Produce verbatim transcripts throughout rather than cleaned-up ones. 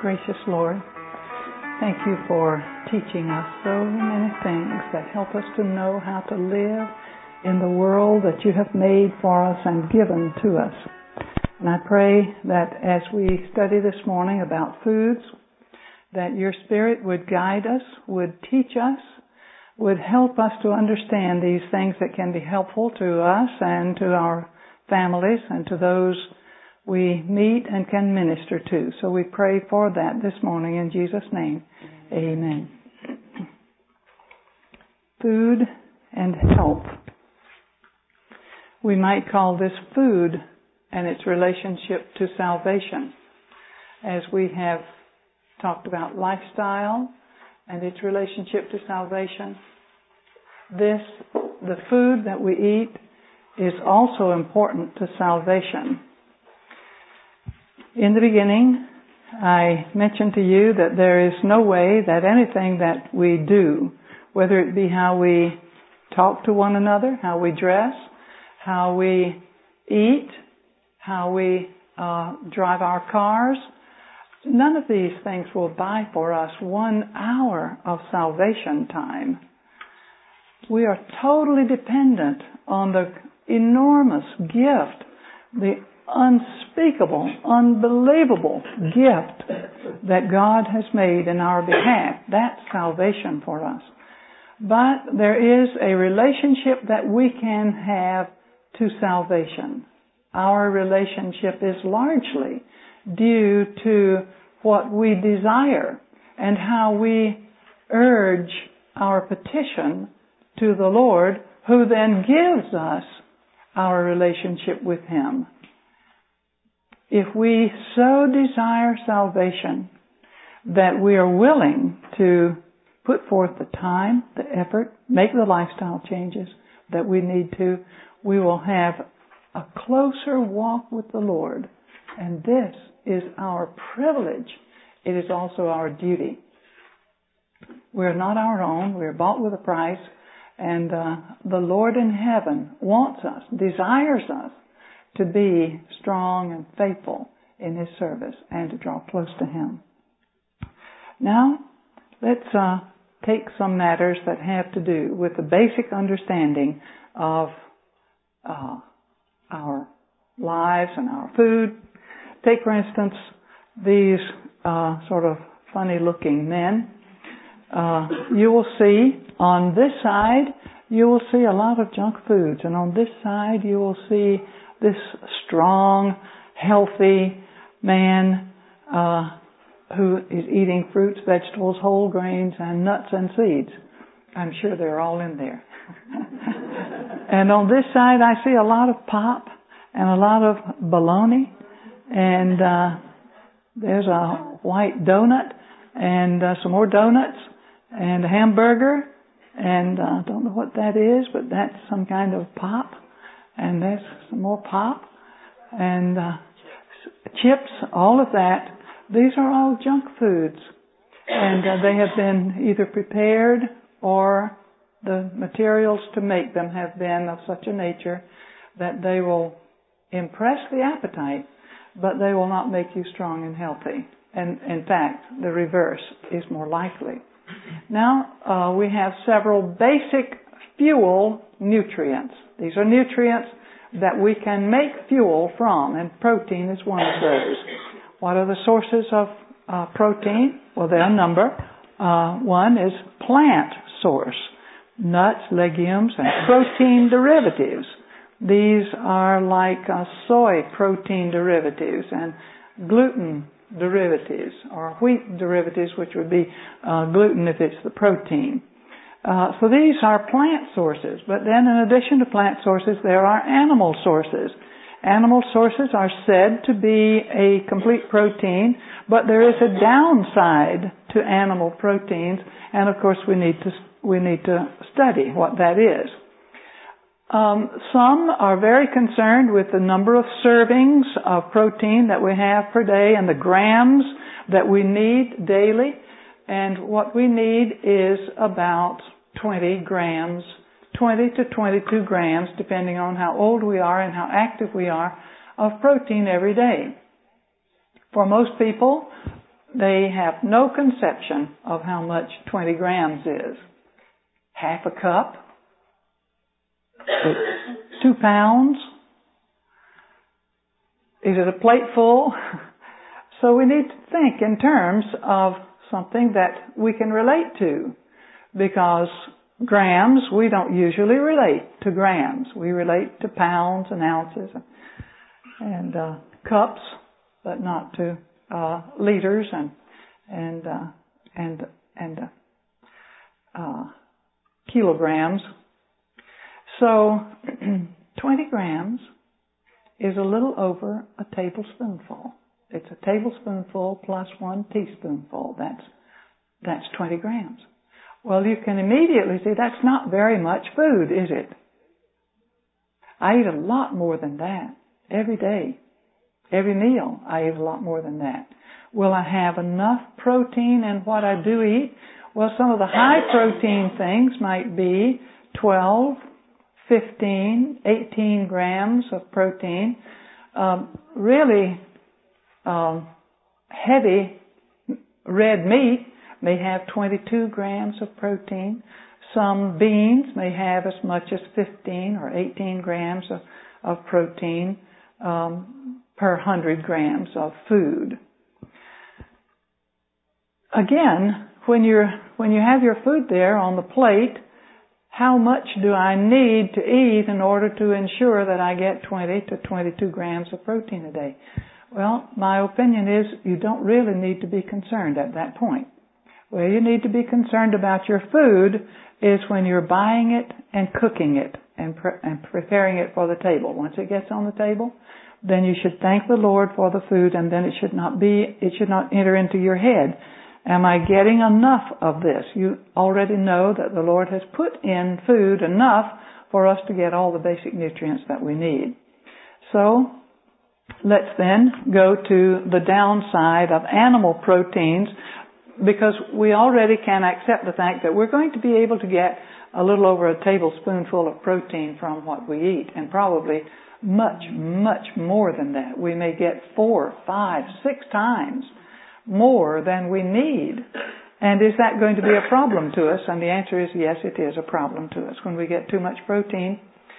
Gracious Lord, thank you for teaching us so many things that help us to know how to live in the world that you have made for us and given to us. And I pray that as we study this morning about foods, that your Spirit would guide us, would teach us, would help us to understand these things that can be helpful to us and to our families and to those we meet and can minister to. So we pray for that this morning in Jesus' name. Amen. Food and health. We might call this food and its relationship to salvation, as we have talked about lifestyle and its relationship to salvation. This, the food that we eat, is also important to salvation. In the beginning, I mentioned to you that there is no way that anything that we do, whether it be how we talk to one another, how we dress, how we eat, how we uh, drive our cars, none of these things will buy for us one hour of salvation time. We are totally dependent on the enormous gift, the unspeakable, unbelievable gift that God has made in our behalf. That's salvation for us. But there is a relationship that we can have to salvation. Our relationship is largely due to what we desire and how we urge our petition to the Lord, who then gives us our relationship with Him. If we so desire salvation that we are willing to put forth the time, the effort, make the lifestyle changes that we need to, we will have a closer walk with the Lord. And this is our privilege. It is also our duty. We're not our own. We're bought with a price. And uh, the Lord in heaven wants us, desires us, to be strong and faithful in His service and to draw close to Him. Now, let's uh, take some matters that have to do with the basic understanding of uh, our lives and our food. Take, for instance, these uh, sort of funny-looking men. Uh, you will see on this side, you will see a lot of junk foods, and on this side, you will see this strong, healthy man uh, who is eating fruits, vegetables, whole grains, and nuts and seeds. I'm sure they're all in there. And on this side, I see a lot of pop and a lot of bologna, and uh, there's a white donut and uh, some more donuts and a hamburger, and I uh, don't know what that is, but that's some kind of pop. And there's some more pop and uh, chips, all of that. These are all junk foods. And uh, they have been either prepared or the materials to make them have been of such a nature that they will impress the appetite, but they will not make you strong and healthy. And in fact, the reverse is more likely. Now, uh, we have several basic fuel nutrients. These are nutrients that we can make fuel from, and protein is one of those. What are the sources of uh, protein? Well, there are a number. Uh, one is plant source, nuts, legumes, and protein derivatives. These are like uh, soy protein derivatives and gluten derivatives, or wheat derivatives, which would be uh, gluten if it's the protein. Uh, so these are plant sources, but then in addition to plant sources, there are animal sources. Animal sources are said to be a complete protein, but there is a downside to animal proteins, and of course we need to we need to study what that is. Um, some are very concerned with the number of servings of protein that we have per day and the grams that we need daily. And what we need is about twenty grams, twenty to twenty-two grams, depending on how old we are and how active we are, of protein every day. For most people, they have no conception of how much twenty grams is. Half a cup? Two pounds? Is it a plate full? So we need to think in terms of something that we can relate to, because grams, we don't usually relate to grams. We relate to pounds and ounces and, and uh, cups, but not to uh, liters and and uh, and and uh, uh, kilograms. So twenty grams is a little over a tablespoonful. It's a tablespoonful plus one teaspoonful. That's that's twenty grams. Well, you can immediately see that's not very much food, is it? I eat a lot more than that every day. Every meal, I eat a lot more than that. Will I have enough protein in what I do eat? Well, some of the high protein things might be twelve, fifteen, eighteen grams of protein. Um, really um, heavy red meat may have twenty-two grams of protein. Some beans may have as much as fifteen or eighteen grams of, of protein um, per one hundred grams of food. Again, when you're when you have your food there on the plate, how much do I need to eat in order to ensure that I get twenty to twenty-two grams of protein a day? Well, my opinion is you don't really need to be concerned at that point. Where you need to be concerned about your food is when you're buying it and cooking it and, pre- and preparing it for the table. Once it gets on the table, then you should thank the Lord for the food, and then it should not be, it should not enter into your head. Am I getting enough of this? You already know that the Lord has put in food enough for us to get all the basic nutrients that we need. So, let's then go to the downside of animal proteins, because we already can accept the fact that we're going to be able to get a little over a tablespoonful of protein from what we eat, and probably much, much more than that. We may get four, five, six times more than we need. And is that going to be a problem to us? And the answer is yes, it is a problem to us when we get too much protein.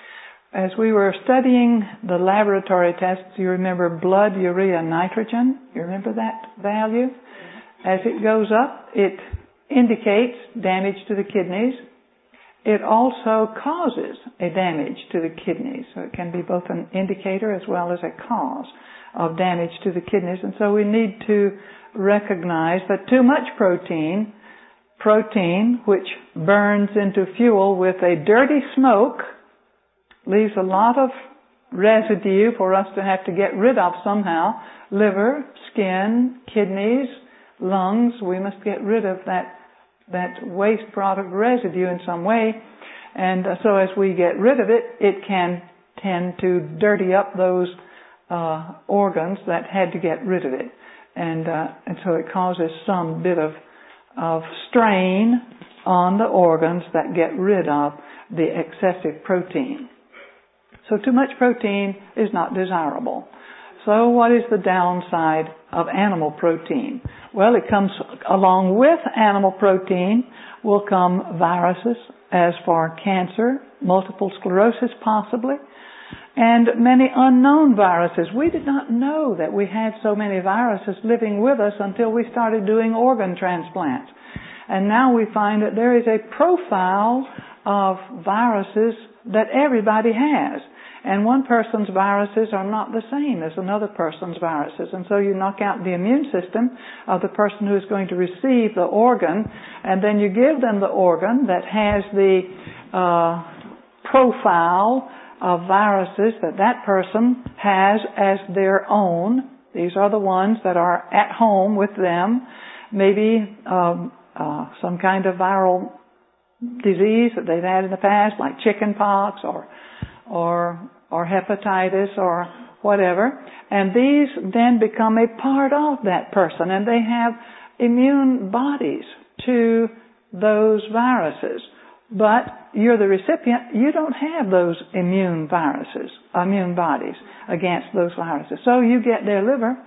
As we were studying the laboratory tests, you remember blood urea nitrogen? You remember that value? As it goes up, it indicates damage to the kidneys. It also causes a damage to the kidneys. So it can be both an indicator as well as a cause of damage to the kidneys. And so we need to recognize that too much protein, protein which burns into fuel with a dirty smoke, leaves a lot of residue for us to have to get rid of somehow. Liver, skin, kidneys, lungs, we must get rid of that that waste product residue in some way. And so as we get rid of it, it can tend to dirty up those uh, organs that had to get rid of it. And uh, and so it causes some bit of of strain on the organs that get rid of the excessive protein. So too much protein is not desirable. So what is the downside of animal protein? Well, it comes along with animal protein will come viruses, as for cancer, multiple sclerosis possibly, and many unknown viruses. We did not know that we had so many viruses living with us until we started doing organ transplants. And now we find that there is a profile of viruses that everybody has. And one person's viruses are not the same as another person's viruses. And so you knock out the immune system of the person who is going to receive the organ, and then you give them the organ that has the uh, profile of viruses that that person has as their own. These are the ones that are at home with them. Maybe um, uh, some kind of viral disease that they've had in the past, like chicken pox or or or hepatitis or whatever. And these then become a part of that person, and they have immune bodies to those viruses. But you're the recipient, you don't have those immune viruses, immune bodies against those viruses. So you get their liver,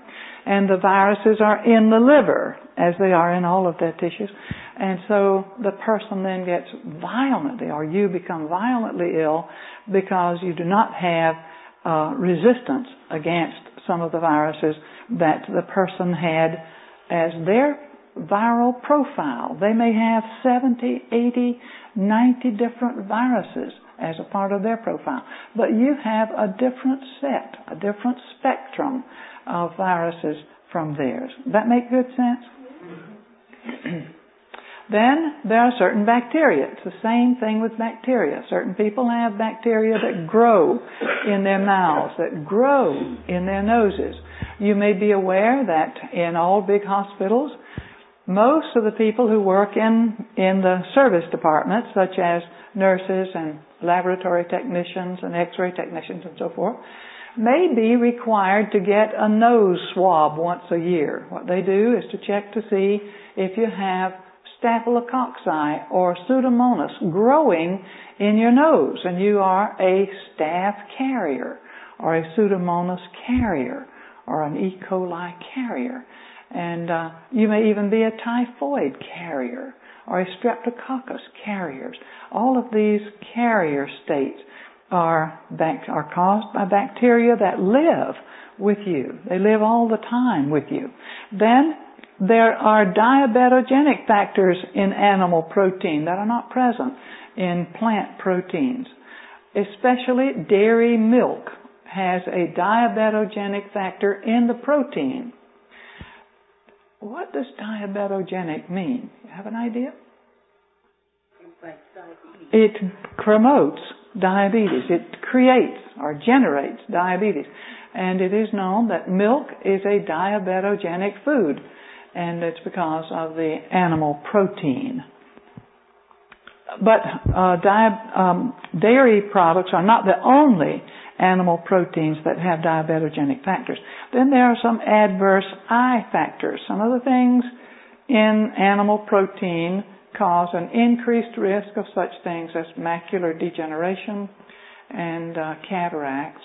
And the viruses are in the liver, as they are in all of their tissues. And so the person then gets violently, or you become violently ill because you do not have uh, resistance against some of the viruses that the person had as their viral profile. They may have seventy, eighty, ninety different viruses as a part of their profile. But you have a different set, a different spectrum of viruses from theirs. That make good sense? Then there are certain bacteria. It's the same thing with bacteria. Certain people have bacteria that grow in their mouths, that grow in their noses. You may be aware that in all big hospitals, most of the people who work in, in the service departments, such as nurses and laboratory technicians and x-ray technicians and so forth, may be required to get a nose swab once a year. What they do is to check to see if you have staphylococci or Pseudomonas growing in your nose, and you are a staph carrier or a Pseudomonas carrier or an E. coli carrier. And uh, you may even be a typhoid carrier or a streptococcus carriers. All of these carrier states are bac- are caused by bacteria that live with you. They live all the time with you. Then there are diabetogenic factors in animal protein that are not present in plant proteins. Especially dairy milk has a diabetogenic factor in the protein. What does diabetogenic mean? You have an idea? It promotes diabetes. It creates or generates diabetes. And it is known that milk is a diabetogenic food. And it's because of the animal protein. But uh, di- um, dairy products are not the only animal proteins that have diabetogenic factors. Then there are some adverse eye factors. Some of the things in animal protein cause an increased risk of such things as macular degeneration and uh, cataracts.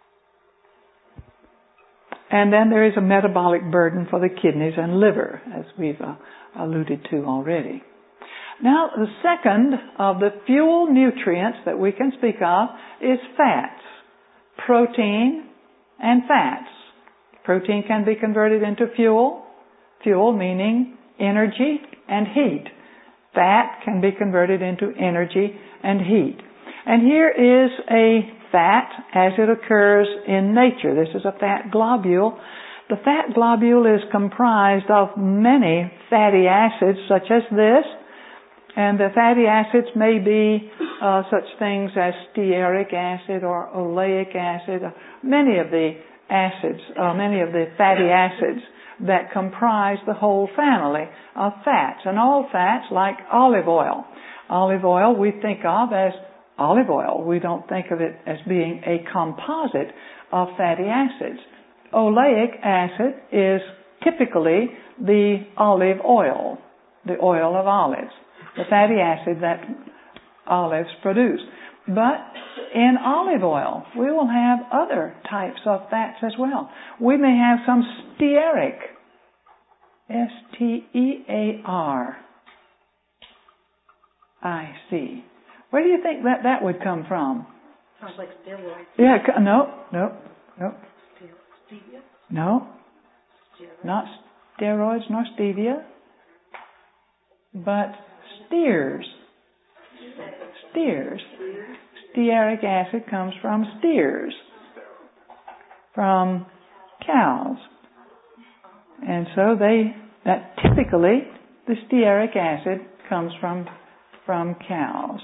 And then there is a metabolic burden for the kidneys and liver, as we've uh, alluded to already. Now, the second of the fuel nutrients that we can speak of is fats. Protein and fats. Protein can be converted into fuel. Fuel meaning energy and heat. Fat can be converted into energy and heat. And here is a fat as it occurs in nature. This is a fat globule. The fat globule is comprised of many fatty acids such as this. And the fatty acids may be uh, such things as stearic acid or oleic acid. Many of the acids, uh, many of the fatty acids that comprise the whole family of fats. And all fats, like olive oil. Olive oil we think of as olive oil. We don't think of it as being a composite of fatty acids. Oleic acid is typically the olive oil, the oil of olives, the fatty acid that olives produce. But in olive oil, we will have other types of fats as well. We may have some stearic, S T E A R I C. Where do you think that that would come from? Sounds like steroids. Yeah, no, no, no. Stevia? No, Steroids. not steroids nor stevia, but steers. Steers. Stearic acid comes from steers, from cows. And so they, that typically, the stearic acid comes from, from cows.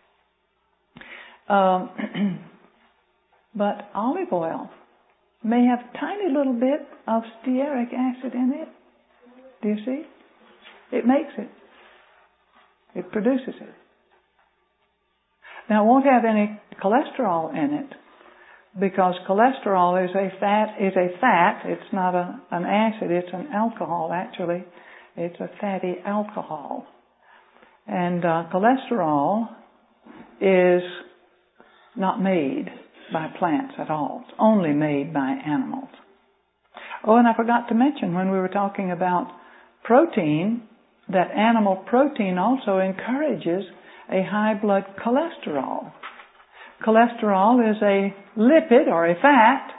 Um, but olive oil may have a tiny little bit of stearic acid in it. Do you see? It makes it. It produces it. Now, it won't have any cholesterol in it because cholesterol is a fat. Is a fat. It's not a, an acid. It's an alcohol. Actually, it's a fatty alcohol. And uh, cholesterol is not made by plants at all. It's only made by animals. Oh, and I forgot to mention when we were talking about protein, that animal protein also encourages a high blood cholesterol. Cholesterol is a lipid or a fat,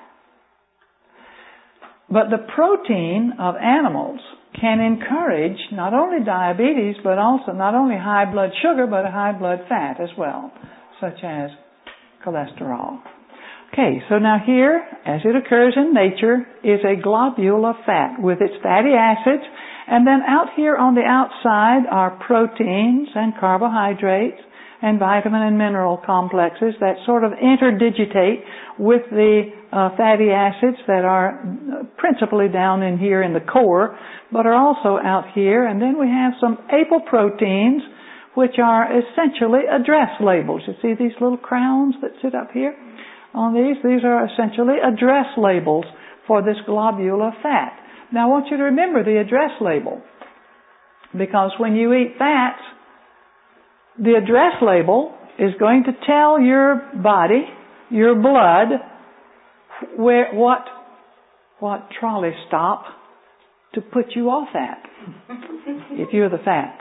but the protein of animals can encourage not only diabetes, but also not only high blood sugar, but a high blood fat as well, such as cholesterol. Okay, so now here, as it occurs in nature, is a globule of fat with its fatty acids, and then out here on the outside are proteins and carbohydrates and vitamin and mineral complexes that sort of interdigitate with the uh, fatty acids that are principally down in here in the core, but are also out here. And then we have some apoproteins, which are essentially address labels. You see these little crowns that sit up here on these? These are essentially address labels for this globule of fat. Now I want you to remember the address label, because when you eat fats, the address label is going to tell your body, your blood, where what what trolley stop to put you off at if you're the fat.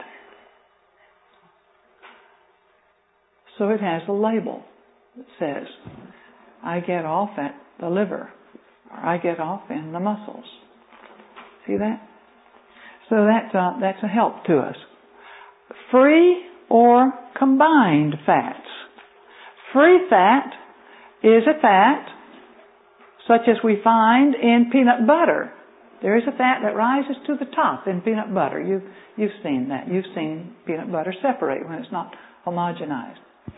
So it has a label that says, I get off at the liver, or I get off in the muscles. See that? So that's uh, that's a help to us. Free or combined fats. Free fat is a fat such as we find in peanut butter. There is a fat that rises to the top in peanut butter. You've, you've seen that. You've seen peanut butter separate when it's not homogenized.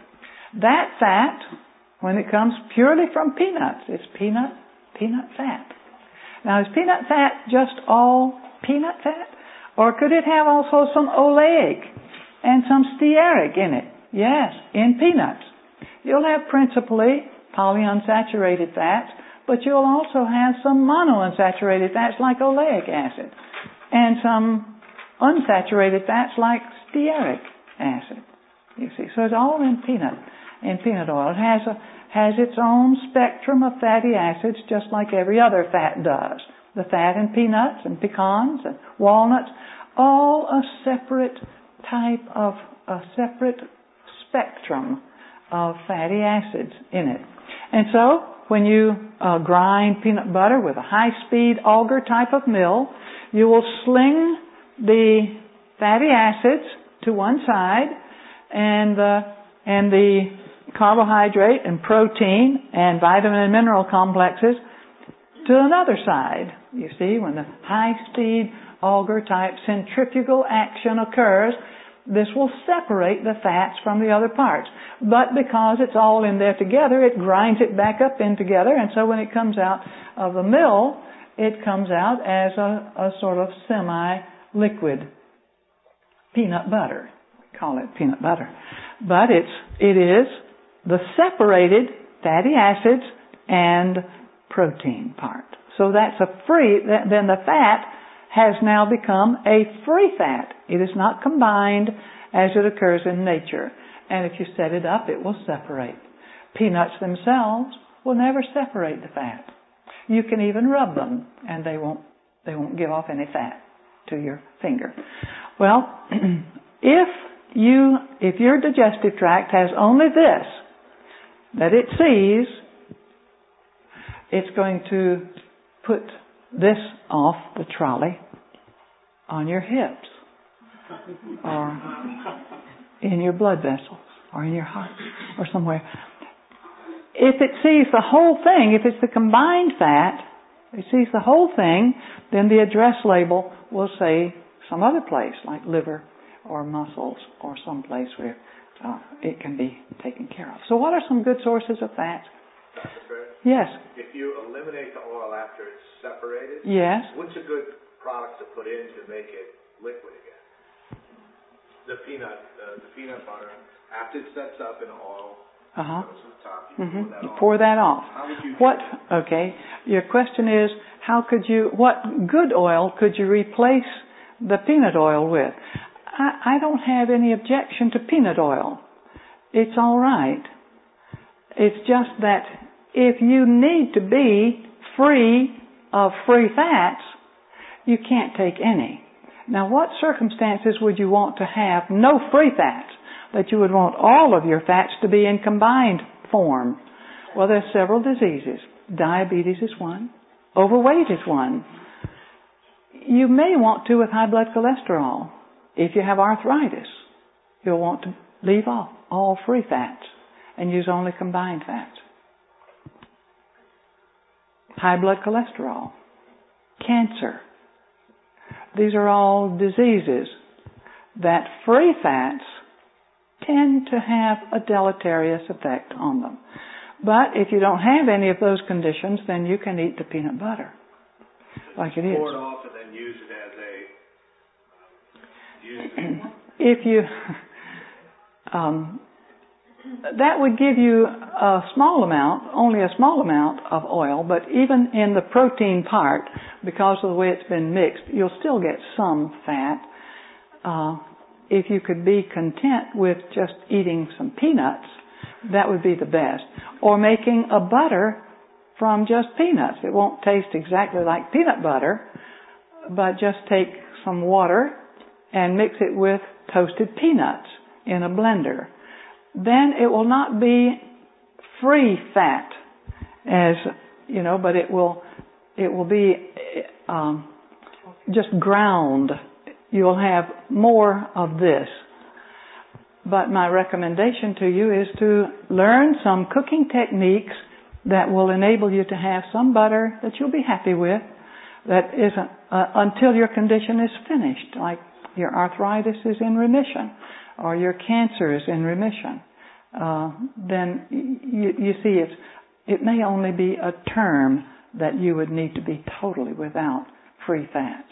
That fat, when it comes purely from peanuts, it's peanut, peanut fat. Now, is peanut fat just all peanut fat? Or could it have also some oleic and some stearic in it? Yes, in peanuts. You'll have principally polyunsaturated fats, but you'll also have some monounsaturated fats like oleic acid, and some unsaturated fats like stearic acid. You see, so it's all in peanut, in peanut oil. It has a, has its own spectrum of fatty acids, just like every other fat does. The fat in peanuts and pecans and walnuts, all a separate type of, a separate spectrum of fatty acids in it. And so, when you uh, grind peanut butter with a high-speed auger type of mill, you will sling the fatty acids to one side and uh, and the carbohydrate and protein and vitamin and mineral complexes to another side. You see, when the high-speed auger type centrifugal action occurs, this will separate the fats from the other parts. But because it's all in there together, it grinds it back up in together, and so when it comes out of the mill, it comes out as a, a sort of semi-liquid peanut butter. We call it peanut butter. But it's, it is the separated fatty acids and protein part. So that's a free, then the fat has now become a free fat. It is not combined as it occurs in nature. And if you set it up, it will separate. Peanuts themselves will never separate the fat. You can even rub them, and they won't, they won't give off any fat to your finger. Well, if you, if your digestive tract has only this that it sees, it's going to put this off the trolley on your hips or in your blood vessels or in your heart or somewhere. If it sees the whole thing, if it's the combined fat, it sees the whole thing, then the address label will say some other place like liver or muscles or some place where uh, it can be taken care of. So what are some good sources of fat? Doctor Fred? Yes. If you eliminate the oil after it's separated, yes. What's a good product to put in to make it liquid again? The peanut, uh, the peanut butter, after it sets up in oil, uh-huh. goes to the top, you mm-hmm. pour that you off. pour that off. How would you what? Okay. Your question is, how could you? What good oil could you replace the peanut oil with? I, I don't have any objection to peanut oil. It's all right. It's just that if you need to be free of free fats, you can't take any. Now, what circumstances would you want to have no free fats? That you would want all of your fats to be in combined form? Well, there's several diseases. Diabetes is one. Overweight is one. You may want to with high blood cholesterol. If you have arthritis, you'll want to leave off all free fats and use only combined fats. High blood cholesterol. Cancer. These are all diseases that free fats tend to have a deleterious effect on them. But if you don't have any of those conditions, then you can eat the peanut butter like it is. Pour it off and then use it as a... Use it. If you... Um, that would give you a small amount, only a small amount of oil, but even in the protein part, because of the way it's been mixed, you'll still get some fat. Uh, if you could be content with just eating some peanuts, that would be the best. Or making a butter from just peanuts. It won't taste exactly like peanut butter, but just take some water and mix it with toasted peanuts in a blender. Then it will not be free fat, as you know, but it will it will be um, just ground. You'll have more of this. But my recommendation to you is to learn some cooking techniques that will enable you to have some butter that you'll be happy with, that isn't uh, until your condition is finished, like your arthritis is in remission or your cancer is in remission. Uh, then you, you see it's, it may only be a term that you would need to be totally without free fats.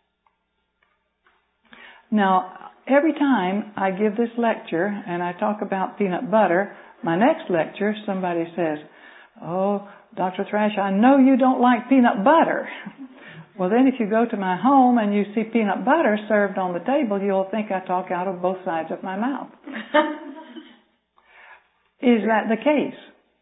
Now, every time I give this lecture and I talk about peanut butter, my next lecture somebody says, "Oh, Doctor Thrash, I know you don't like peanut butter." Well, then if you go to my home and you see peanut butter served on the table, you'll think I talk out of both sides of my mouth. Is that the case?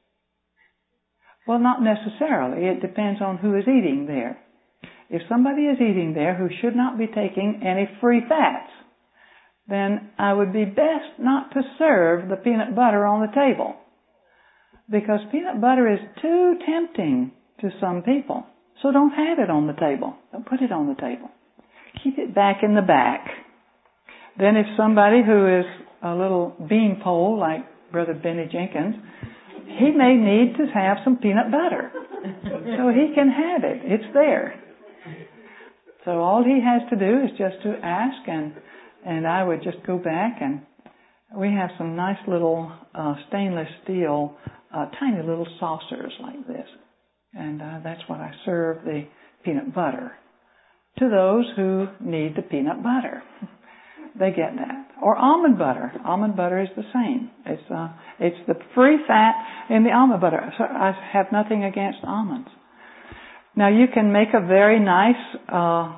Well, not necessarily. It depends on who is eating there. If somebody is eating there who should not be taking any free fats, then I would be best not to serve the peanut butter on the table. Because peanut butter is too tempting to some people. So don't have it on the table. Don't put it on the table. Keep it back in the back. Then if somebody who is a little beanpole like Brother Benny Jenkins, he may need to have some peanut butter. So he can have it. It's there. So all he has to do is just to ask, and and I would just go back, and we have some nice little uh, stainless steel, uh, tiny little saucers like this. And uh, that's what I serve the peanut butter to those who need the peanut butter. They get that. Or almond butter. Almond butter is the same. It's uh, it's the free fat in the almond butter. So I have nothing against almonds. Now you can make a very nice uh,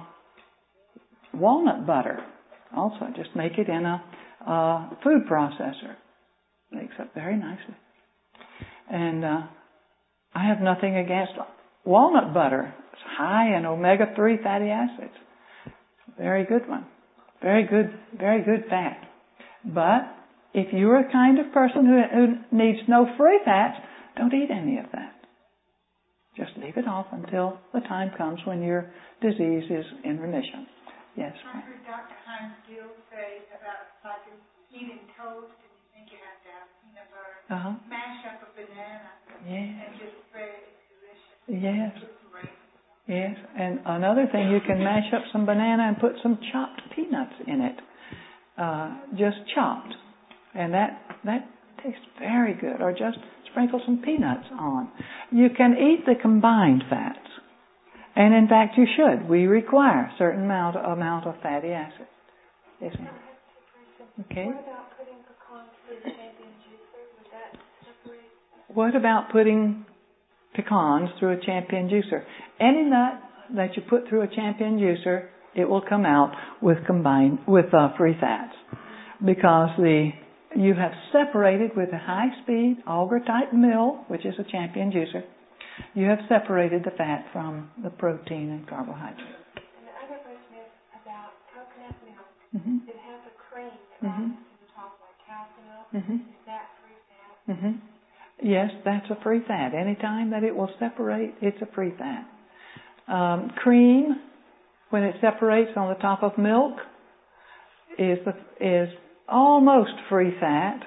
walnut butter. Also, just make it in a uh, food processor. Makes up very nicely. And uh, I have nothing against walnut butter. It's high in omega three fatty acids. Very good one. Very good, very good fat. But if you're a kind of person who, who needs no free fats, don't eat any of that. Just leave it off until the time comes when your disease is in remission. Yes. I heard Doctor Heinz Gill say about like eating toast, and you think you have to have peanut butter. Uh-huh. Mash up a banana Yeah. and just spread it. It's delicious. Yes. It's great. Yes. And another thing, you can mash up some banana and put some chopped peanuts in it. Uh, just chopped. And that, that tastes very good. Or just sprinkle some peanuts on. You can eat the combined fats. And in fact, you should. We require a certain amount, amount of fatty acids. Yes, ma'am. Okay. What about putting pecans through the champion juicer? Would that separate? What about putting pecans through a champion juicer? Any nut that you put through a champion juicer, it will come out with combined with uh, free fats, because the you have separated with a high-speed auger type mill, which is a champion juicer. You have separated the fat from the protein and carbohydrate. And the other question is about coconut milk. Mm-hmm. It has a cream that Mm-hmm. rises to the top like cow's milk. Mm-hmm. Is that free fat? Mm-hmm. Yes, that's a free fat. Anytime that it will separate, it's a free fat. Um, cream, when it separates on the top of milk, is the, is almost free fat.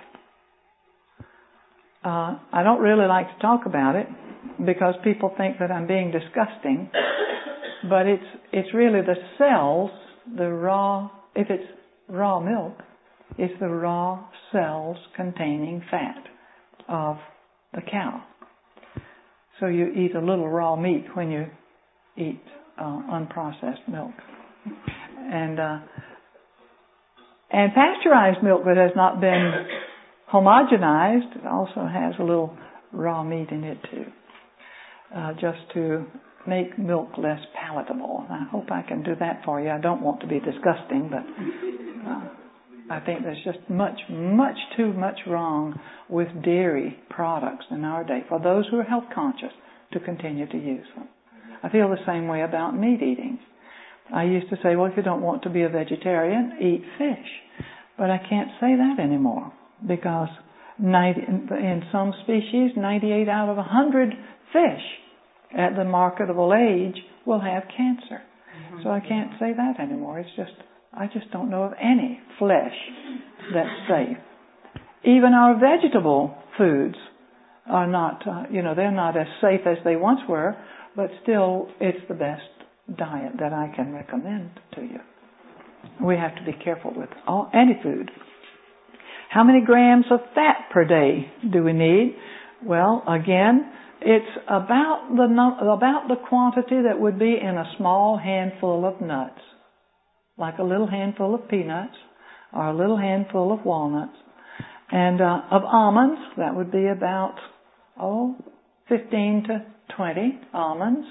Uh, I don't really like to talk about it because people think that I'm being disgusting, but it's it's really the cells, the raw. If it's raw milk, it's the raw cells containing fat of the cow. So you eat a little raw meat when you eat uh, unprocessed milk, and uh, and pasteurized milk that has not been homogenized, it also has a little raw meat in it too, uh, just to make milk less palatable. I hope I can do that for you. I don't want to be disgusting, but uh, I think there's just much, much too much wrong with dairy products in our day for those who are health conscious to continue to use them. I feel the same way about meat eating. I used to say, well, if you don't want to be a vegetarian, eat fish. But I can't say that anymore. Because ninety, in some species, ninety-eight out of one hundred fish at the marketable age will have cancer. Mm-hmm. So I can't say that anymore. It's just, I just don't know of any flesh that's safe. Even our vegetable foods are not, uh, you know, they're not as safe as they once were, but still it's the best diet that I can recommend to you. We have to be careful with all, any food. How many grams of fat per day do we need? Well, again, it's about the about the quantity that would be in a small handful of nuts, like a little handful of peanuts or a little handful of walnuts, and uh, of almonds that would be about oh fifteen to twenty almonds.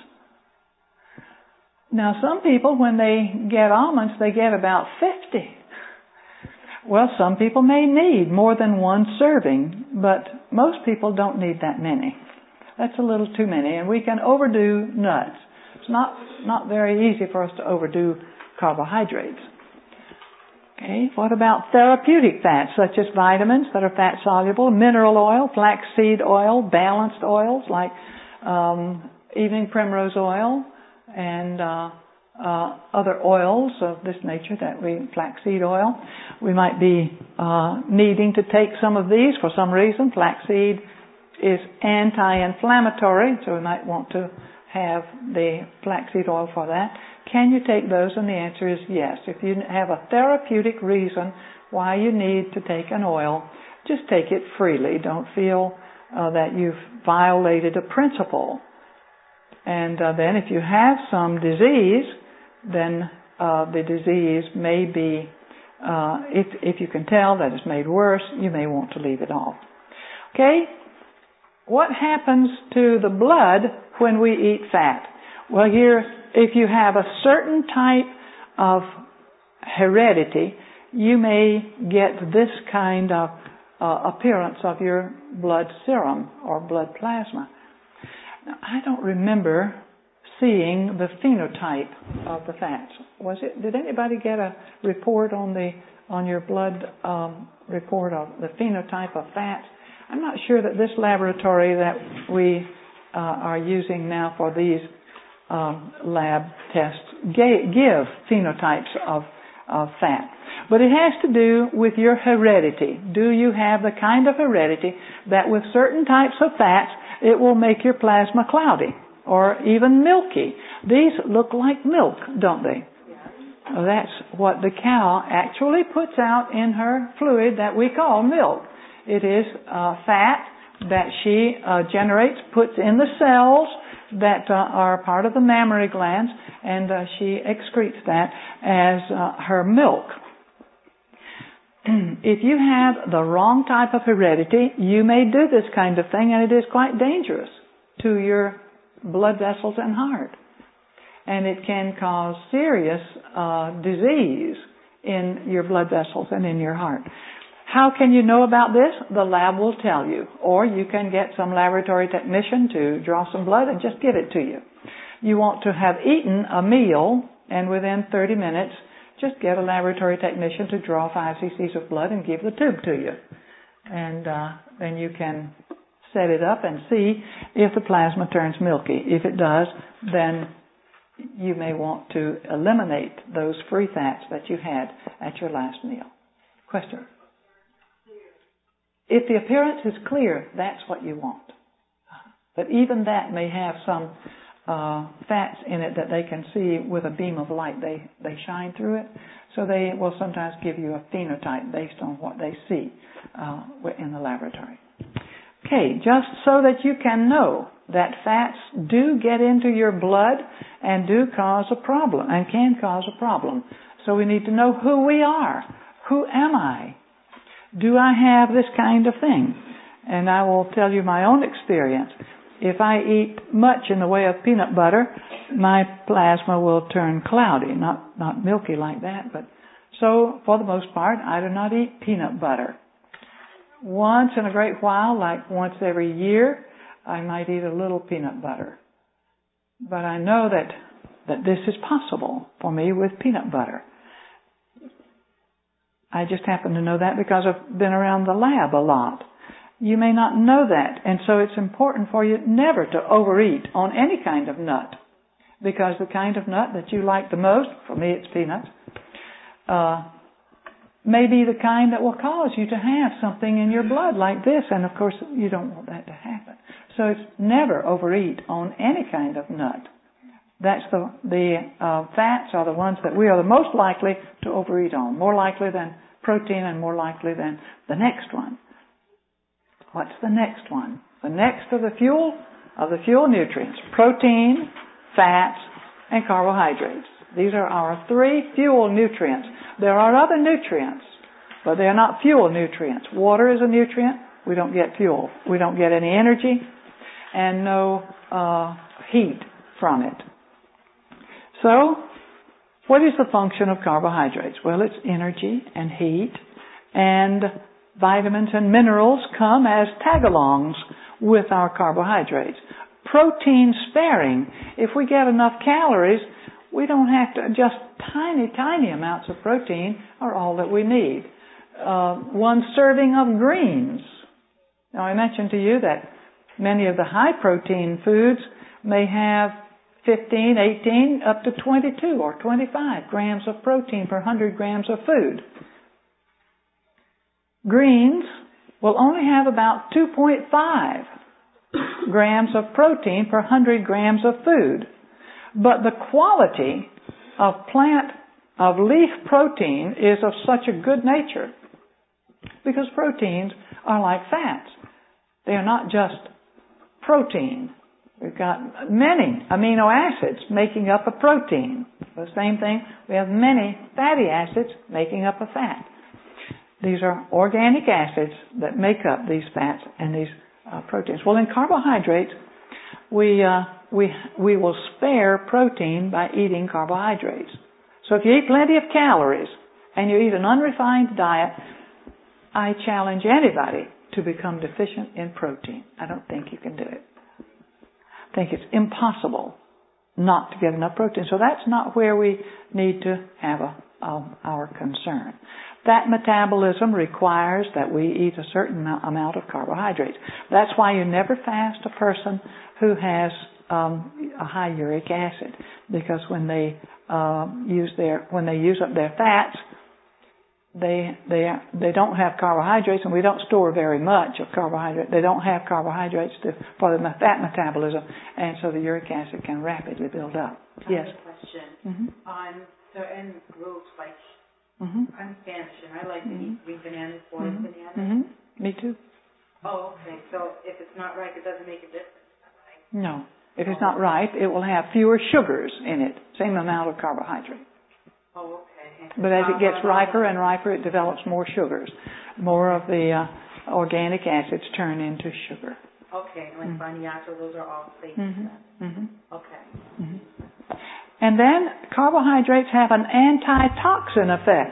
Now, some people, when they get almonds, they get about fifty. Well, some people may need more than one serving, but most people don't need that many. That's a little too many, and we can overdo nuts. It's not not very easy for us to overdo carbohydrates. Okay, what about therapeutic fats, such as vitamins that are fat-soluble, mineral oil, flaxseed oil, balanced oils like um, evening primrose oil, and uh, uh, other oils of this nature that we, flaxseed oil. We might be uh, needing to take some of these for some reason. Flaxseed is anti-inflammatory, so we might want to have the flaxseed oil for that. Can you take those? And the answer is yes. If you have a therapeutic reason why you need to take an oil, just take it freely. Don't feel uh, that you've violated a principle. And uh, then if you have some disease, then uh, the disease may be, uh, if, if you can tell that it's made worse, you may want to leave it off. Okay? What happens to the blood when we eat fat? Well, here, if you have a certain type of heredity, you may get this kind of uh, appearance of your blood serum or blood plasma. Now, I don't remember seeing the phenotype of the fats. Was it? Did anybody get a report on the on your blood um, report of the phenotype of fats? I'm not sure that this laboratory that we uh, are using now for these um, lab tests ga- give phenotypes of, of fat. But it has to do with your heredity. Do you have the kind of heredity that with certain types of fats, it will make your plasma cloudy or even milky? These look like milk, don't they? Well, that's what the cow actually puts out in her fluid that we call milk. It is uh, fat that she uh, generates, puts in the cells that uh, are part of the mammary glands, and uh, she excretes that as uh, her milk. If you have the wrong type of heredity, you may do this kind of thing, and it is quite dangerous to your blood vessels and heart. And it can cause serious uh, disease in your blood vessels and in your heart. How can you know about this? The lab will tell you. Or you can get some laboratory technician to draw some blood and just give it to you. You want to have eaten a meal, and within thirty minutes, just get a laboratory technician to draw five cc's of blood and give the tube to you. And uh, then you can set it up and see if the plasma turns milky. If it does, then you may want to eliminate those free fats that you had at your last meal. Question? If the appearance is clear, that's what you want. But even that may have some uh, fats in it that they can see with a beam of light. They, they shine through it. So they will sometimes give you a phenotype based on what they see uh, in the laboratory. Okay, just so that you can know that fats do get into your blood and do cause a problem, and can cause a problem. So we need to know who we are. Who am I? Do I have this kind of thing? And I will tell you my own experience. If I eat much in the way of peanut butter, my plasma will turn cloudy, not, not milky like that. But so, for the most part, I do not eat peanut butter. Once in a great while, like once every year, I might eat a little peanut butter. But I know that, that this is possible for me with peanut butter. I just happen to know that because I've been around the lab a lot. You may not know that, and so it's important for you never to overeat on any kind of nut, because the kind of nut that you like the most, for me it's peanuts, uh, may be the kind that will cause you to have something in your blood like this, and of course you don't want that to happen. So it's never overeat on any kind of nut. That's the, the uh, fats are the ones that we are the most likely to overeat on, more likely than protein and more likely than the next one. What's the next one? The next of the fuel, of the fuel nutrients, protein, fats, and carbohydrates. These are our three fuel nutrients. There are other nutrients, but they are not fuel nutrients. Water is a nutrient. We don't get fuel. We don't get any energy and no uh, heat from it. So, what is the function of carbohydrates? Well, it's energy and heat, and vitamins and minerals come as tag-alongs with our carbohydrates. Protein sparing. If we get enough calories, we don't have to, just tiny, tiny amounts of protein are all that we need. Uh, one serving of greens. Now, I mentioned to you that many of the high-protein foods may have fifteen, eighteen, up to twenty-two or twenty-five grams of protein per one hundred grams of food. Greens will only have about two point five grams of protein per one hundred grams of food. But the quality of plant, of leaf protein is of such a good nature, because proteins are like fats. They are not just protein. We've got many amino acids making up a protein. The same thing, we have many fatty acids making up a fat. These are organic acids that make up these fats and these uh, proteins. Well, in carbohydrates, we uh, we we will spare protein by eating carbohydrates. So if you eat plenty of calories and you eat an unrefined diet, I challenge anybody to become deficient in protein. I don't think you can do it. I think it's impossible not to get enough protein. So that's not where we need to have a, um, our concern. That metabolism requires that we eat a certain amount of carbohydrates. That's why you never fast a person who has um, a high uric acid, because when they uh, use their when they use up their fats, they they they don't have carbohydrates, and we don't store very much of carbohydrate. They don't have carbohydrates to, for the fat metabolism, and so the uric acid can rapidly build up. I Yes. have a question. Mm-hmm. On certain groups, like Mm-hmm. I'm Spanish, and I like to Mm-hmm. eat green bananas, boiled Mm-hmm. bananas. Mm-hmm. Me too. Oh, okay. So if it's not ripe, it doesn't make a difference, right? No. If it's not ripe, it will have fewer sugars in it, same amount of carbohydrate. Oh, okay. And But as it um, gets riper and riper, it develops more sugars. More of the uh, organic acids turn into sugar. Okay, like mm-hmm. boniato, those are all safe. Mm-hmm. Mm-hmm. Okay. Mm-hmm. And then carbohydrates have an antitoxin effect.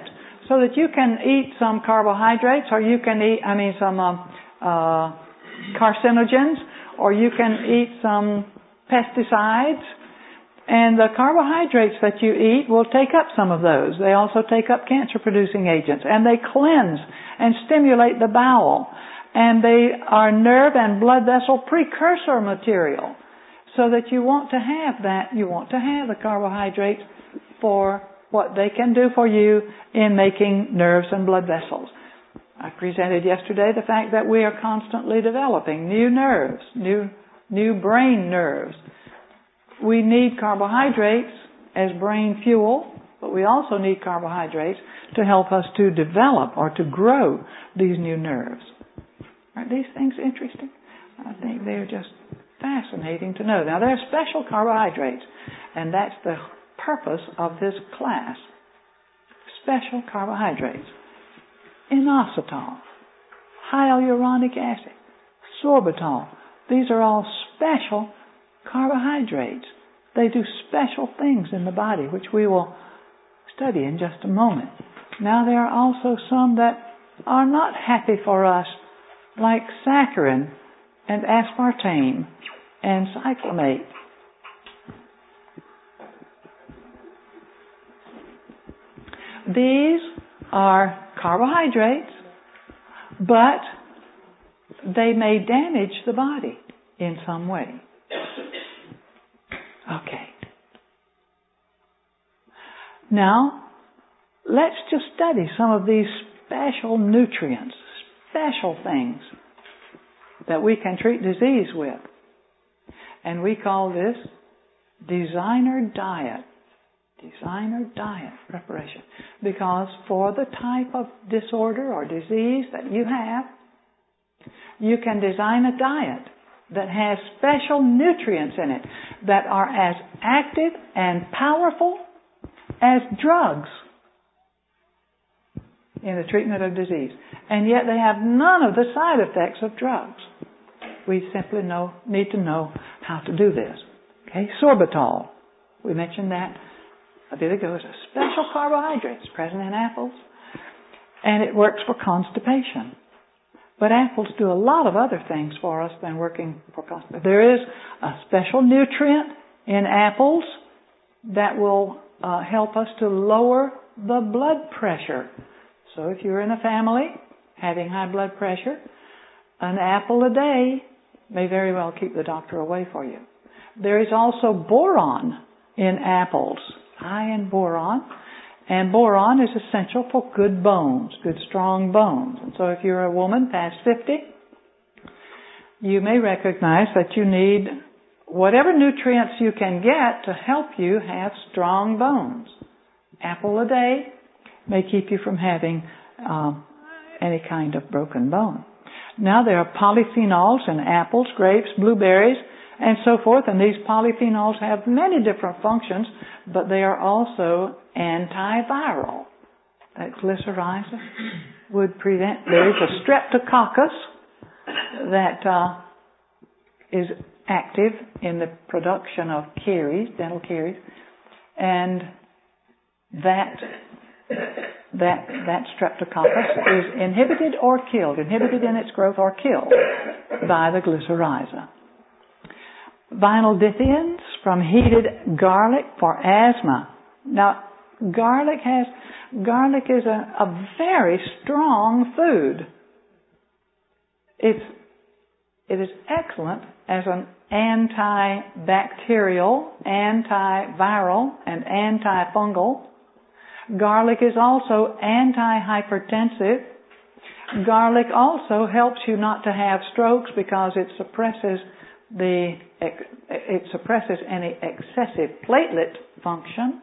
so that you can eat some carbohydrates, or you can eat, I mean, some uh, uh, carcinogens, or you can eat some pesticides. And the carbohydrates that you eat will take up some of those. They also take up cancer-producing agents. And they cleanse and stimulate the bowel. And they are nerve and blood vessel precursor material. So that you want to have that, you want to have the carbohydrates for what they can do for you in making nerves and blood vessels. I presented yesterday the fact that we are constantly developing new nerves, new, new brain nerves. We need carbohydrates as brain fuel, but we also need carbohydrates to help us to develop or to grow these new nerves. Aren't these things interesting? I think they're just fascinating to know. Now, there are special carbohydrates, and that's the purpose of this class. Special carbohydrates. Inositol, hyaluronic acid, sorbitol. These are all special carbohydrates. They do special things in the body, which we will study in just a moment. Now, there are also some that are not happy for us, like saccharin and aspartame and cyclamate. These are carbohydrates, but they may damage the body in some way. Okay. Now, let's just study some of these special nutrients, special things that we can treat disease with. And we call this designer diet. Designer diet preparation. Because for the type of disorder or disease that you have, you can design a diet that has special nutrients in it that are as active and powerful as drugs in the treatment of disease. And yet they have none of the side effects of drugs. We simply know, need to know how to do this. Okay, sorbitol. We mentioned that a bit ago. It's a special carbohydrate. It's present in apples. And it works for constipation. But apples do a lot of other things for us than working for constipation. There is a special nutrient in apples that will uh, help us to lower the blood pressure. So if you're in a family having high blood pressure, an apple a day may very well keep the doctor away for you. There is also boron in apples, high in boron. And boron is essential for good bones, good strong bones. And so if you're a woman past fifty, you may recognize that you need whatever nutrients you can get to help you have strong bones. Apple a day may keep you from having um, any kind of broken bone. Now there are polyphenols in apples, grapes, blueberries, and so forth. And these polyphenols have many different functions, but they are also antiviral. That glycyrrhiza would prevent. There is a streptococcus that uh, is active in the production of caries, dental caries, and that that that streptococcus is inhibited or killed, inhibited in its growth or killed by the glycyrrhiza. Vinylditheins from heated garlic for asthma. Now, garlic has garlic is a, a very strong food. It's it is excellent as an antibacterial, antiviral, and antifungal. Garlic is also antihypertensive. Garlic also helps you not to have strokes because it suppresses the it suppresses any excessive platelet function.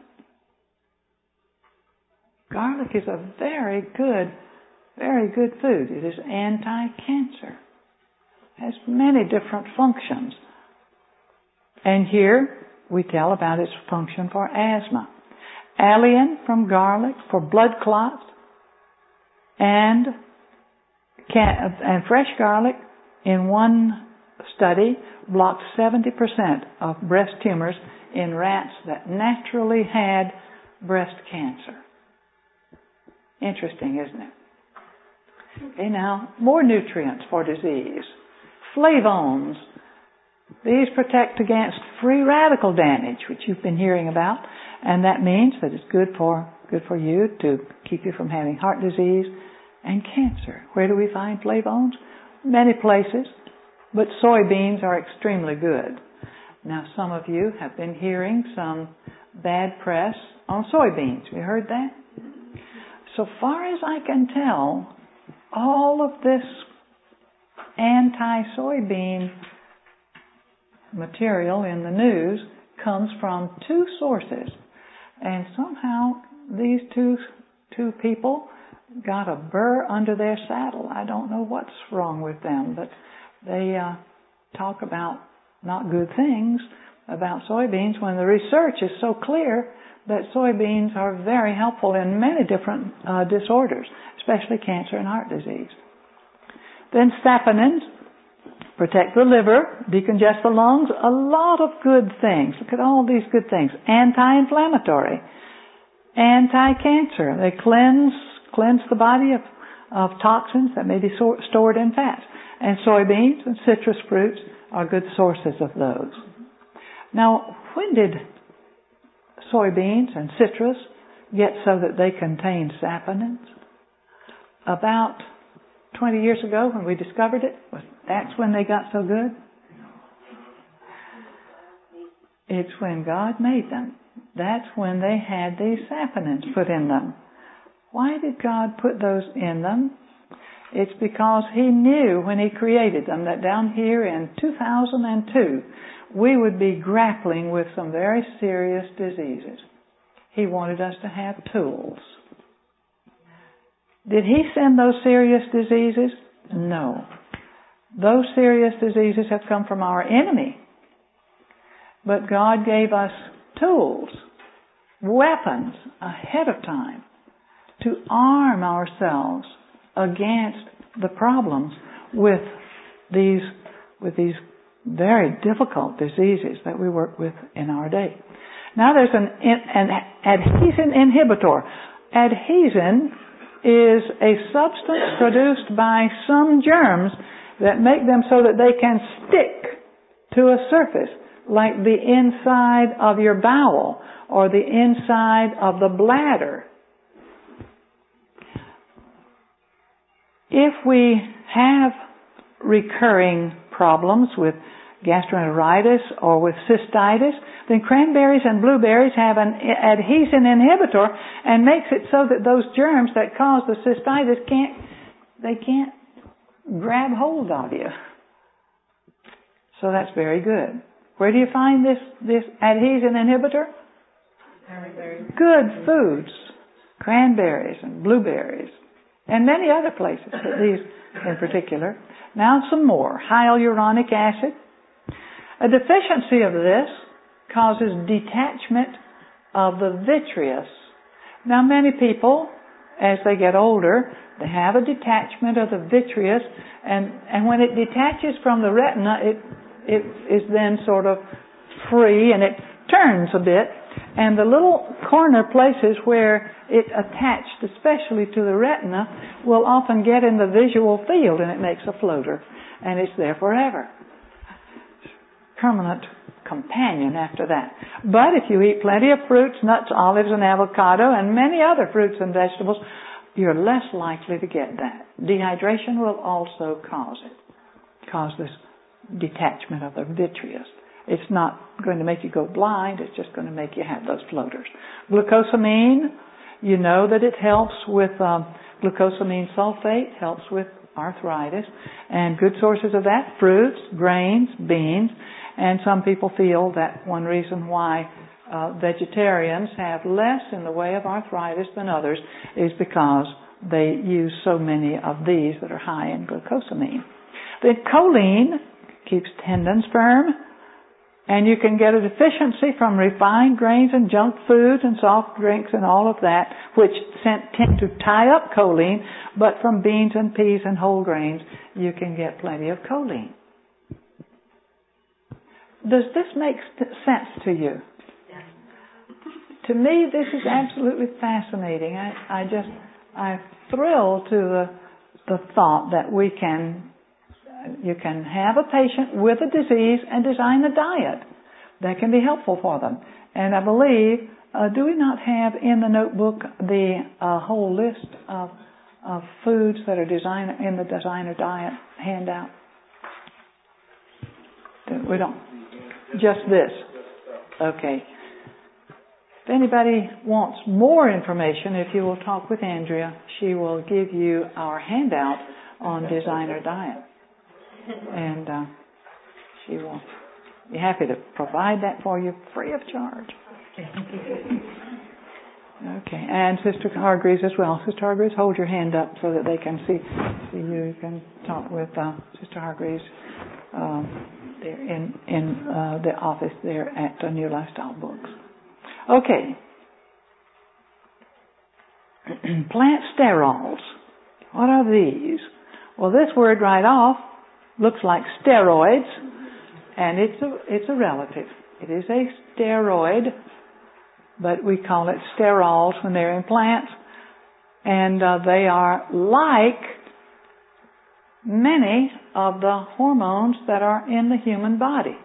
Garlic is a very good, very good food. It is anti-cancer. Has many different functions. And here we tell about its function for asthma. Alliin from garlic for blood clots, and can, and fresh garlic in one study blocked seventy percent of breast tumors in rats that naturally had breast cancer. Interesting, isn't it? Okay, now, more nutrients for disease. Flavones. These protect against free radical damage, which you've been hearing about, and that means that it's good for good for you to keep you from having heart disease and cancer. Where do we find flavones? Many places, but soybeans are extremely good. Now, some of you have been hearing some bad press on soybeans. Have you heard that? So far as I can tell, all of this anti-soybean material in the news comes from two sources. And somehow these two two people got a burr under their saddle. I don't know what's wrong with them, but they uh, talk about not good things about soybeans when the research is so clear that soybeans are very helpful in many different uh, disorders, especially cancer and heart disease. Then saponins protect the liver, decongest the lungs, a lot of good things. Look at all these good things. Anti-inflammatory, anti-cancer. They cleanse cleanse the body of, of toxins that may be so, stored in fats. And soybeans and citrus fruits are good sources of those. Now, when did soybeans and citrus get so that they contain saponins? About twenty years ago when we discovered it, that's when they got so good? It's when God made them. That's when they had these saponins put in them. Why did God put those in them? It's because He knew when He created them that down here in two thousand two we would be grappling with some very serious diseases. He wanted us to have tools. Did He send those serious diseases? No. Those serious diseases have come from our enemy. But God gave us tools, weapons ahead of time to arm ourselves against the problems with these with these very difficult diseases that we work with in our day. Now there's an, an adhesin inhibitor. Adhesin is a substance produced by some germs that make them so that they can stick to a surface, like the inside of your bowel or the inside of the bladder. If we have recurring problems with gastroenteritis or with cystitis, then cranberries and blueberries have an adhesin inhibitor and makes it so that those germs that cause the cystitis can't, they can't grab hold of you. So that's very good. Where do you find this, this adhesin inhibitor? Good foods. Cranberries and blueberries. And many other places, but these in particular. Now some more. Hyaluronic acid. A deficiency of this causes detachment of the vitreous. Now many people, as they get older, they have a detachment of the vitreous, and, and when it detaches from the retina, it, it is then sort of free and it turns a bit, and the little corner places where it attached, especially to the retina, will often get in the visual field and it makes a floater, and it's there forever. Permanent companion after that. But if you eat plenty of fruits, nuts, olives, and avocado, and many other fruits and vegetables, you're less likely to get that. Dehydration will also cause it. Cause this detachment of the vitreous. It's not going to make you go blind, it's just going to make you have those floaters. Glucosamine, you know that it helps with um, glucosamine sulfate, helps with arthritis, and good sources of that, fruits, grains, beans, and some people feel that one reason why uh, vegetarians have less in the way of arthritis than others is because they use so many of these that are high in glucosamine. Then choline keeps tendons firm, and you can get a deficiency from refined grains and junk foods and soft drinks and all of that, which tend to tie up choline, but from beans and peas and whole grains, you can get plenty of choline. Does this make sense to you? To me, this is absolutely fascinating. I, I just I'm thrilled to the, the thought that we can, you can have a patient with a disease and design a diet that can be helpful for them. And I believe, uh, do we not have in the notebook the uh, whole list of, of foods that are design in the designer diet handout? We don't. Just this. Okay. If anybody wants more information, if you will talk with Andrea, she will give you our handout on designer diet. And uh, she will be happy to provide that for you free of charge. Okay. And Sister Hargreaves as well. Sister Hargreaves, hold your hand up so that they can see, see you. You can talk with uh, Sister Hargreaves uh, there in, in uh, the office there at uh, New Lifestyle Books. Okay. Plant sterols. What are these? Well, this word right off looks like steroids, and it's a, it's a relative. It is a steroid, but we call it sterols when they're in plants, and uh, they are like many of the hormones that are in the human body.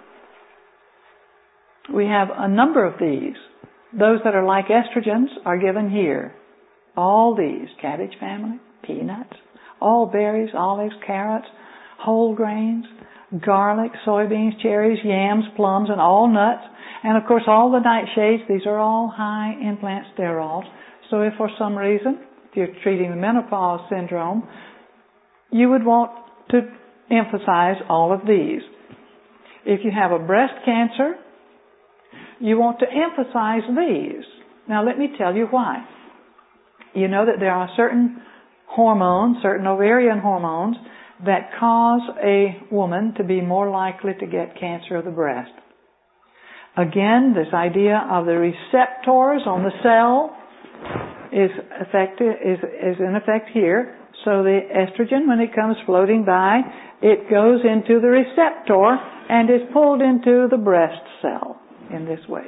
We have a number of these. Those that are like estrogens are given here. All these, cabbage family, peanuts, all berries, olives, carrots, whole grains, garlic, soybeans, cherries, yams, plums, and all nuts. And of course all the nightshades, these are all high in plant sterols. So if for some reason, if you're treating the menopause syndrome, you would want to emphasize all of these. If you have a breast cancer, you want to emphasize these. Now let me tell you why. You know that there are certain hormones, certain ovarian hormones, that cause a woman to be more likely to get cancer of the breast. Again, this idea of the receptors on the cell is effective, is, is in effect here. So the estrogen, when it comes floating by, it goes into the receptor and is pulled into the breast cell in this way.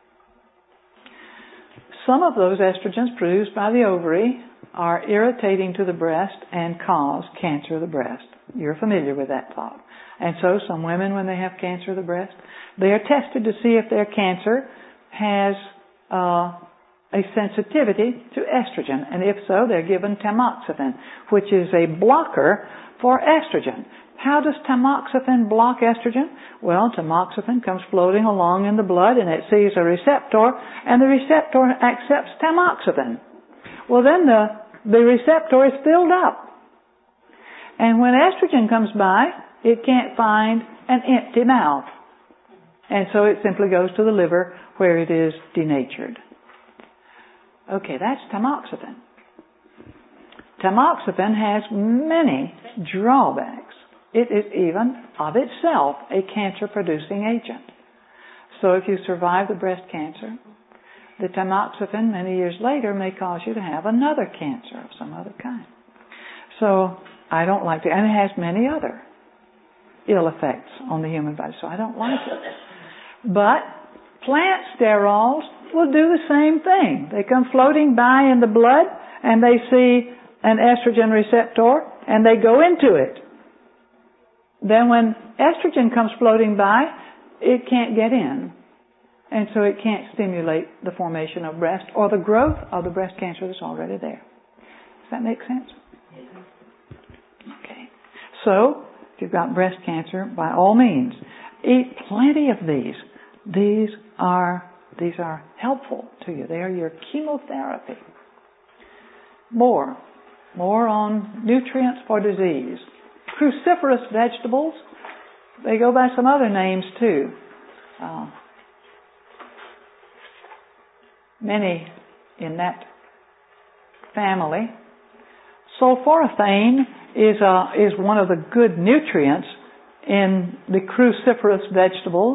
Some of those estrogens produced by the ovary are irritating to the breast and cause cancer of the breast. You're familiar with that thought. And so some women, when they have cancer of the breast, they are tested to see if their cancer has uh, a sensitivity to estrogen. And if so, they're given tamoxifen, which is a blocker for estrogen. How does tamoxifen block estrogen? Well, tamoxifen comes floating along in the blood and it sees a receptor, and the receptor accepts tamoxifen. Well, then the, the receptor is filled up. And when estrogen comes by, it can't find an empty mouth. And so it simply goes to the liver where it is denatured. Okay, that's tamoxifen. Tamoxifen has many drawbacks. It is even of itself a cancer-producing agent. So if you survive the breast cancer, the tamoxifen many years later may cause you to have another cancer of some other kind. So I don't like it. And it has many other ill effects on the human body. So I don't like it. But plant sterols will do the same thing. They come floating by in the blood and they see an estrogen receptor and they go into it. Then when estrogen comes floating by, it can't get in. And so it can't stimulate the formation of breast or the growth of the breast cancer that's already there. Does that make sense? Okay. So, if you've got breast cancer, by all means, eat plenty of these. These are, these are helpful to you. They are your chemotherapy. More. More on nutrients for disease. Cruciferous vegetables, they go by some other names too. Uh, many in that family. Sulforaphane is a, is one of the good nutrients in the cruciferous vegetables.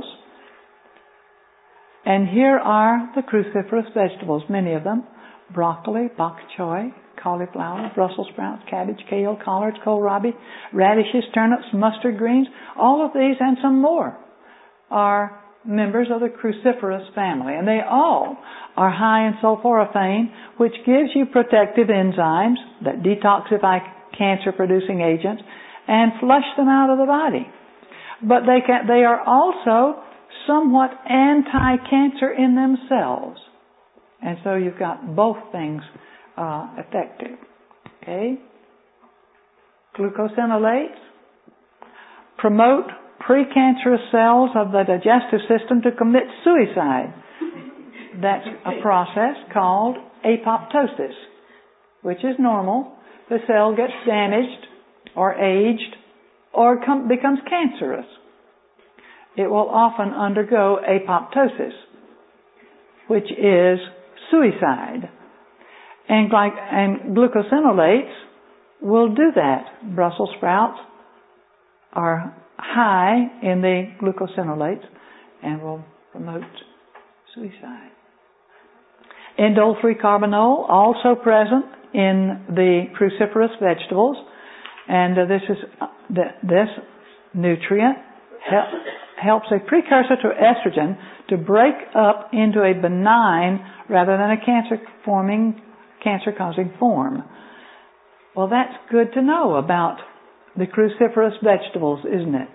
And here are the cruciferous vegetables, many of them. Broccoli, bok choy, cauliflower, Brussels sprouts, cabbage, kale, collards, kohlrabi, radishes, turnips, mustard greens. All of these and some more are members of the cruciferous family, and they all are high in sulforaphane, which gives you protective enzymes that detoxify cancer-producing agents and flush them out of the body. But they can, they are also somewhat anti-cancer in themselves. And so you've got both things uh, effective. Okay? Glucosinolates promote precancerous cells of the digestive system to commit suicide. That's a process called apoptosis, which is normal. The cell gets damaged or aged or com- becomes cancerous. It will often undergo apoptosis, which is suicide. And, gly- and glucosinolates will do that. Brussels sprouts are high in the glucosinolates and will promote suicide. Indole three carbinol, also present in the cruciferous vegetables, and uh, this is uh, th- this nutrient hel- helps a precursor to estrogen to break up into a benign rather than a cancer-forming, cancer-causing form. Well, that's good to know about the cruciferous vegetables, isn't it?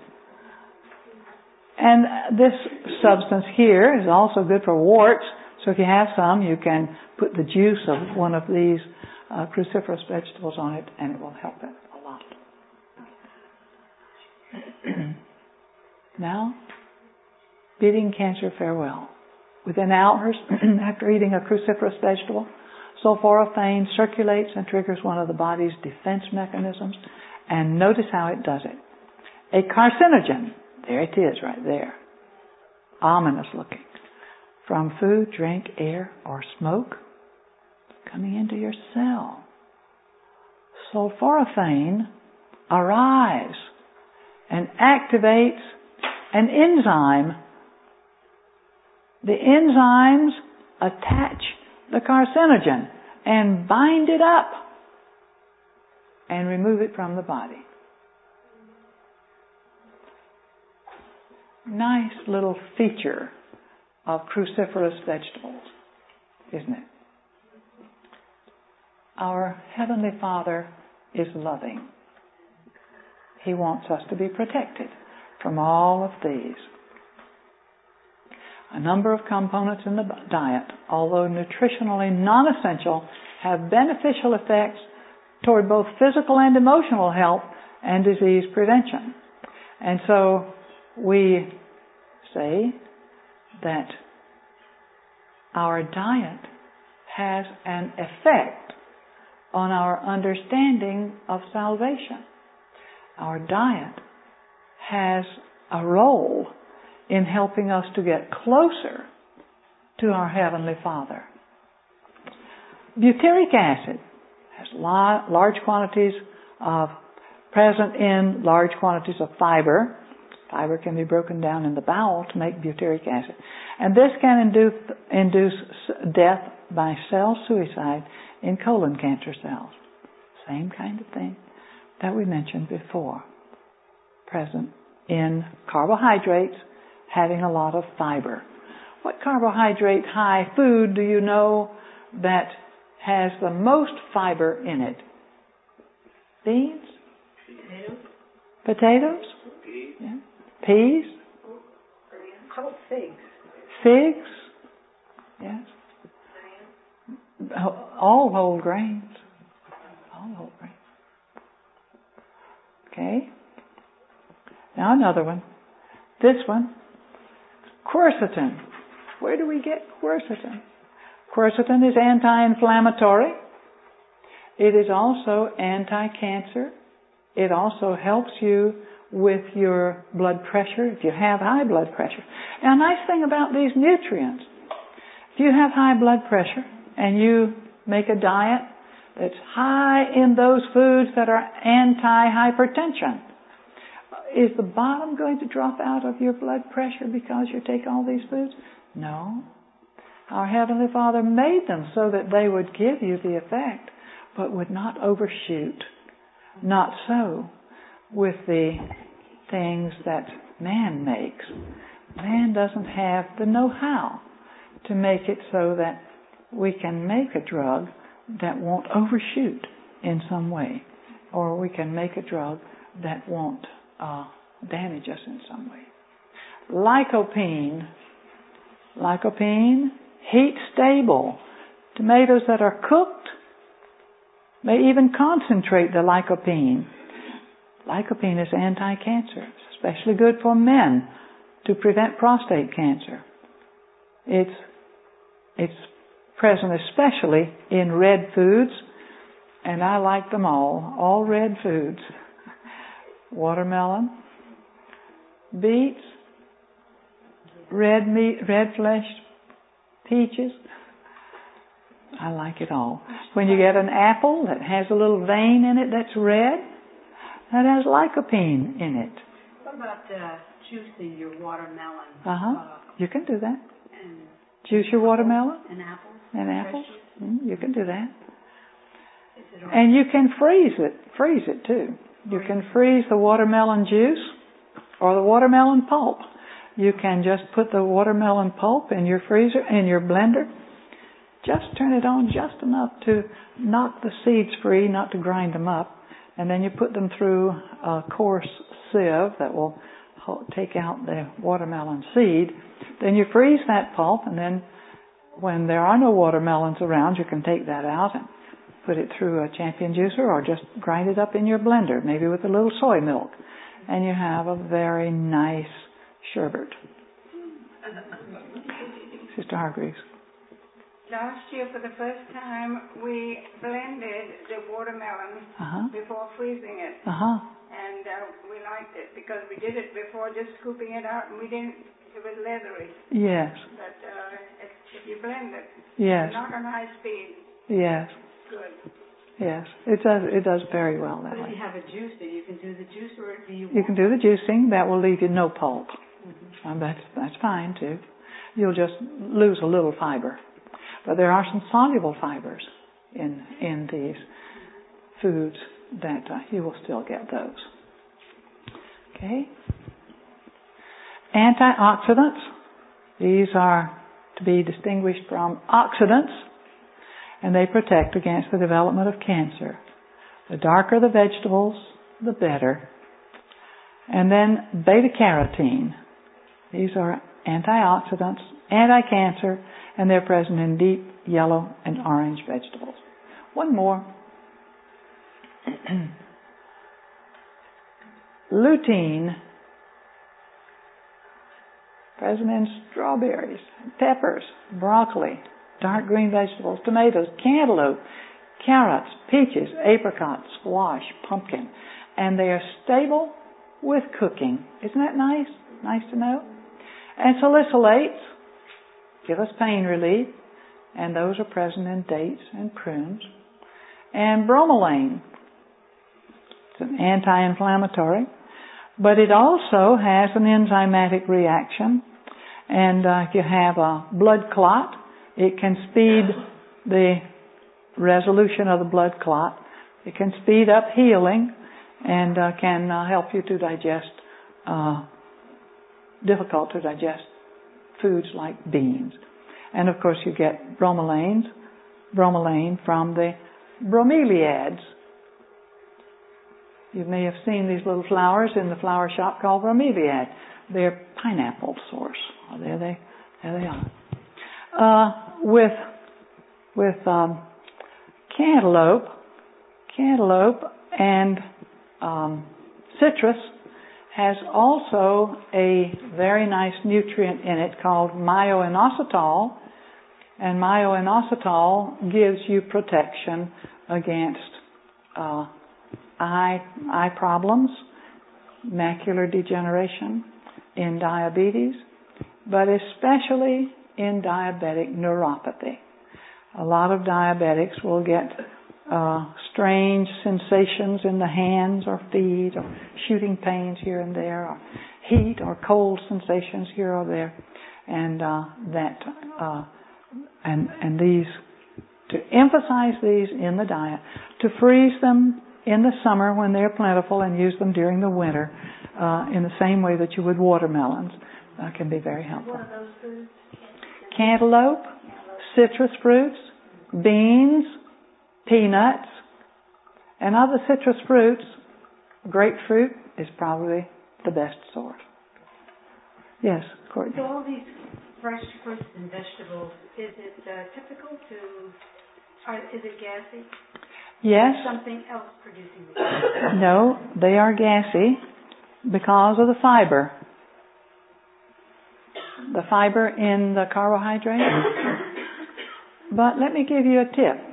And this substance here is also good for warts. So if you have some, you can put the juice of one of these uh, cruciferous vegetables on it, and it will help it a lot. Now, bidding cancer farewell. Within hours after eating a cruciferous vegetable, sulforaphane circulates and triggers one of the body's defense mechanisms. And notice how it does it. A carcinogen, there it is right there, ominous looking, from food, drink, air, or smoke, coming into your cell. Sulforaphane arrives and activates an enzyme. The enzymes attach the carcinogen and bind it up and remove it from the body. Nice little feature of cruciferous vegetables, isn't it? Our Heavenly Father is loving. He wants us to be protected from all of these. A number of components in the diet, although nutritionally non-essential, have beneficial effects toward both physical and emotional health and disease prevention. And so we say that our diet has an effect on our understanding of salvation. Our diet has a role in helping us to get closer to our Heavenly Father. Butyric acid has large quantities of, present in large quantities of fiber. Fiber can be broken down in the bowel to make butyric acid. And this can induce, induce death by cell suicide in colon cancer cells. Same kind of thing that we mentioned before. Present in carbohydrates having a lot of fiber. What carbohydrate high food do you know that has the most fiber in it? Beans? Potatoes? Potatoes? Peas? Yeah. Peas? How about figs? Figs? Yes. All whole grains. All whole grains. Okay. Now another one. This one. Quercetin. Where do we get quercetin? Quercetin is anti-inflammatory. It is also anti-cancer. It also helps you with your blood pressure if you have high blood pressure. Now, a nice thing about these nutrients, if you have high blood pressure and you make a diet that's high in those foods that are anti-hypertension, is the bottom going to drop out of your blood pressure because you take all these foods? No. Our Heavenly Father made them so that they would give you the effect, but would not overshoot. Not so with the things that man makes. man doesn't have the know-how to make it so that we can make a drug that won't overshoot in some way, or we can make a drug that won't uh, damage us in some way. Lycopene, lycopene, heat stable. Tomatoes that are cooked may even concentrate the lycopene. Lycopene is anti-cancer, especially good for men to prevent prostate cancer. It's it's present especially in red foods, and I like them all, all red foods. Watermelon, beets, red meat, red flesh, peaches. I like it all. When you get an apple that has a little vein in it that's red, that has lycopene in it. What about uh, juicing your watermelon? Uh-huh. Uh, you can do that. and Juice your watermelon? And apples? And apples? Mm, you can do that. Is it all And you can freeze it. Freeze it too. You can freeze the watermelon juice or the watermelon pulp. You can just put the watermelon pulp in your freezer, in your blender. Just turn it on just enough to knock the seeds free, not to grind them up. And then you put them through a coarse sieve that will take out the watermelon seed. Then you freeze that pulp, and then when there are no watermelons around, you can take that out and put it through a champion juicer, or just grind it up in your blender, maybe with a little soy milk. And you have a very nice sherbet. Sister Hargreaves. Last year, for the first time, we blended the watermelon Uh-huh. before freezing it. Uh-huh. And uh, we liked it because we did it before just scooping it out, and we didn't, it was leathery. Yes. But uh, if, if you blend it, Yes. not on high speed, Yes. good. Yes. It does it does very well that But if way. you have a juicer, you can do the juice, or do you? You can do the juicing. That will leave you no pulp. Mm-hmm. Um, that's that's fine too. You'll just lose a little fiber. But there are some soluble fibers in in these foods that uh, you will still get those. Okay. Antioxidants. These are to be distinguished from oxidants, and they protect against the development of cancer. The darker the vegetables, the better. And then beta-carotene. These are antioxidants, anti-cancer, and they're present in deep yellow and orange vegetables. One more. Lutein, present in strawberries, peppers, broccoli, dark green vegetables, tomatoes, cantaloupe, carrots, peaches, apricots, squash, pumpkin. And they are stable with cooking. Isn't that nice? Nice to know. And salicylates give us pain relief, and those are present in dates and prunes. And bromelain, it's an anti-inflammatory, but it also has an enzymatic reaction. And uh, if you have a blood clot, it can speed the resolution of the blood clot. It can speed up healing, and uh, can uh, help you to digest uh, difficult to digest foods like beans. And of course you get bromelains, bromelain from the bromeliads. You may have seen these little flowers in the flower shop called bromeliad. They're pineapple source. Oh, there they, there they are. Uh, with with um, cantaloupe, cantaloupe and um, citrus has also a very nice nutrient in it called myo-inositol, and myo-inositol gives you protection against uh, eye eye problems, macular degeneration, in diabetes, but especially in diabetic neuropathy. A lot of diabetics will get uh, strange sensations in the hands or feet, or shooting pains here and there, or heat or cold sensations here or there, and uh, that uh, and and these, to emphasize these in the diet, to freeze them in the summer when they're plentiful and use them during the winter uh, in the same way that you would watermelons. uh, can be very helpful. What are those foods? Cantaloupe, citrus fruits, beans, peanuts, and of the citrus fruits, grapefruit is probably the best source. Yes, Courtney. So all these fresh fruits and vegetables, is it uh, typical to, are, is it gassy? Yes. Or something else producing the gas? No, they are gassy because of the fiber. The fiber in the carbohydrate. But let me give you a tip.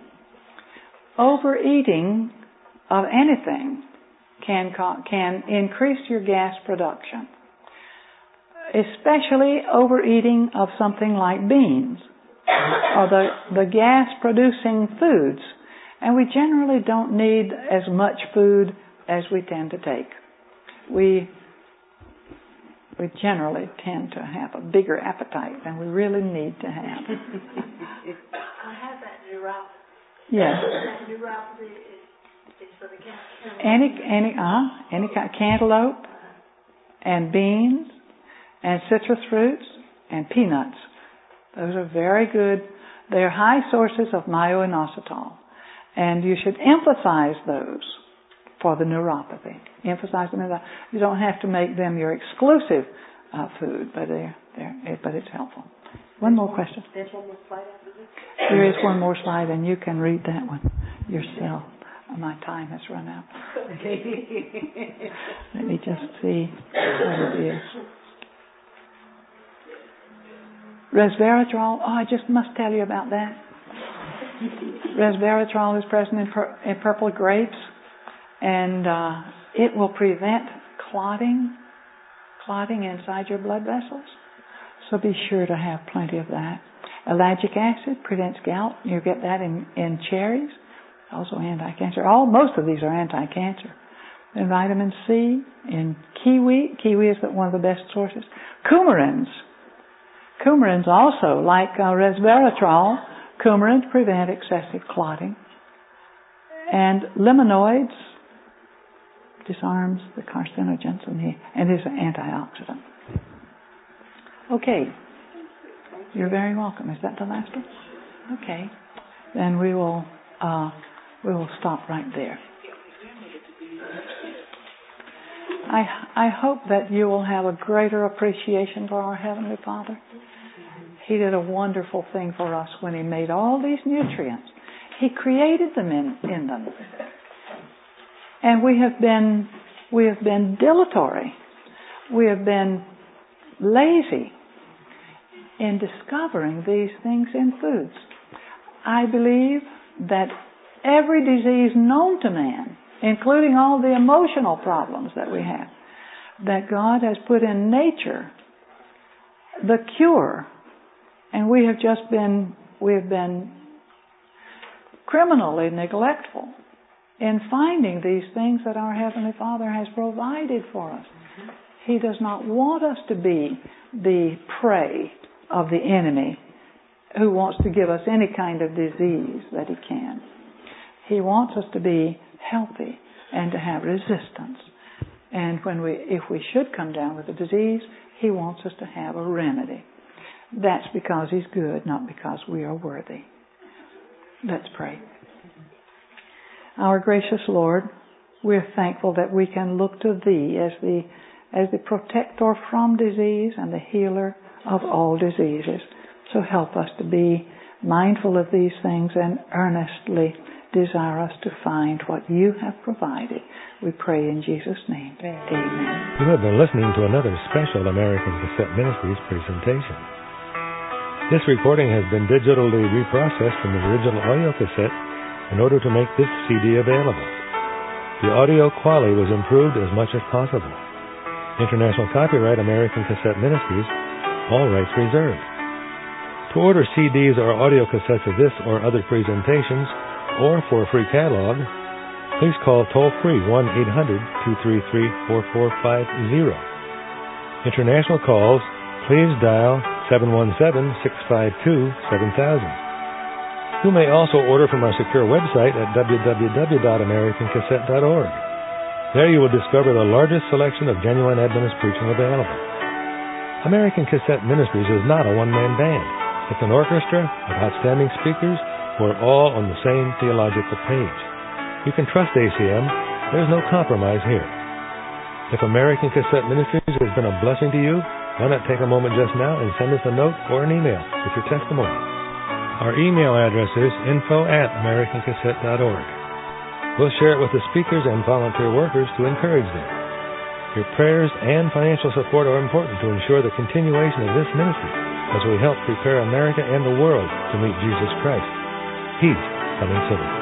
Overeating of anything can can increase your gas production, especially overeating of something like beans or the, the gas-producing foods. And we generally don't need as much food as we tend to take. We we generally tend to have a bigger appetite than we really need to have. I have that neuropathy. Yes. That neuropathy is, is for the cancer. Any any uh any kind cantaloupe and beans and citrus fruits and peanuts. Those are very good. They are high sources of myo-inositol. And you should emphasize those for the neuropathy. Emphasize them. You don't have to make them your exclusive uh, food, but they're, they're, but it's helpful. One more question. There's one more slide after this. There is one more slide, and you can read that one yourself. My time has run out. Let me just see what it is. Resveratrol. Oh, I just must tell you about that. Resveratrol is present in, pur- in purple grapes, and uh, it will prevent clotting, clotting inside your blood vessels. So be sure to have plenty of that. Ellagic acid prevents gout. You get that in, in cherries. Also anti-cancer. All most of these are anti-cancer. And vitamin C in kiwi. Kiwi is one of the best sources. Coumarins. Coumarins also, like uh, resveratrol, coumarins prevent excessive clotting. And limonoids disarms the carcinogens and, the, and is an antioxidant. Okay. You're very welcome. Is that the last one? Okay. Then we will uh, we will stop right there. I I hope that you will have a greater appreciation for our Heavenly Father. He did a wonderful thing for us when He made all these nutrients. He created them in, in them. And we have been we have been dilatory. We have been lazy in discovering these things in foods. I believe that every disease known to man, including all the emotional problems that we have, that God has put in nature the cure, and we have just been we have been criminally neglectful in finding these things that our Heavenly Father has provided for us. He does not want us to be the prey of the enemy who wants to give us any kind of disease that he can. He wants us to be healthy and to have resistance. And when we, if we should come down with a disease, He wants us to have a remedy. That's because He's good, not because we are worthy. Let's pray. Our gracious Lord, we're thankful that we can look to Thee as the as the protector from disease and the healer of all diseases. So help us to be mindful of these things and earnestly desire us to find what You have provided. We pray in Jesus' name. Amen. You have been listening to another special American Cassette Ministries presentation. This recording has been digitally reprocessed from the original audio cassette in order to make this C D available. The audio quality was improved as much as possible. International copyright American Cassette Ministries, all rights reserved. To order C Ds or audio cassettes of this or other presentations, or for a free catalog, please call toll-free one eight hundred two three three four four five zero. International calls, please dial seven one seven six five two seven thousand. You may also order from our secure website at w w w dot american cassette dot org. There you will discover the largest selection of genuine Adventist preaching available. American Cassette Ministries is not a one-man band. It's an orchestra of outstanding speakers who are all on the same theological page. You can trust A C M. There's no compromise here. If American Cassette Ministries has been a blessing to you, why not take a moment just now and send us a note or an email with your testimony? Our email address is info at american cassette dot org. We'll share it with the speakers and volunteer workers to encourage them. Your prayers and financial support are important to ensure the continuation of this ministry as we help prepare America and the world to meet Jesus Christ. He's coming soon.